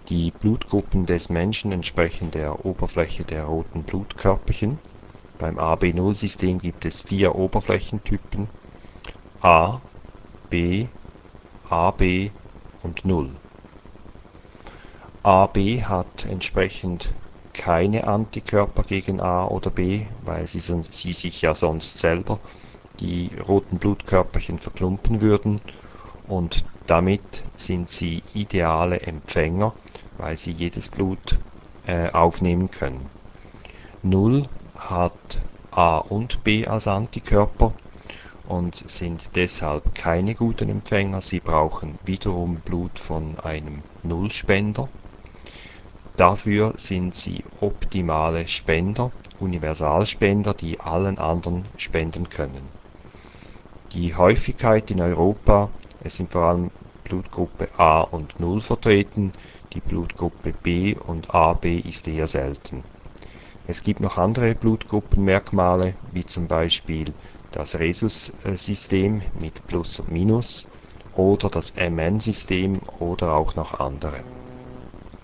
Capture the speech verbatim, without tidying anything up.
Die Blutgruppen des Menschen entsprechen der Oberfläche der roten Blutkörperchen. Beim A B null System gibt es vier Oberflächentypen: A, B, A B und null. A B hat entsprechend keine Antikörper gegen A oder B, weil sie, sie sich ja sonst selber die roten Blutkörperchen verklumpen würden, und damit sind sie ideale Empfänger, weil sie jedes Blut äh, aufnehmen können. null hat A und B als Antikörper und sind deshalb keine guten Empfänger. Sie brauchen wiederum Blut von einem Nullspender. Dafür sind sie optimale Spender, Universalspender, die allen anderen spenden können. Die Häufigkeit in Europa: es sind vor allem Blutgruppe A und null vertreten, die Blutgruppe B und A B ist eher selten. Es gibt noch andere Blutgruppenmerkmale, wie zum Beispiel das Rhesus-System mit Plus und Minus oder das M N-System oder auch noch andere.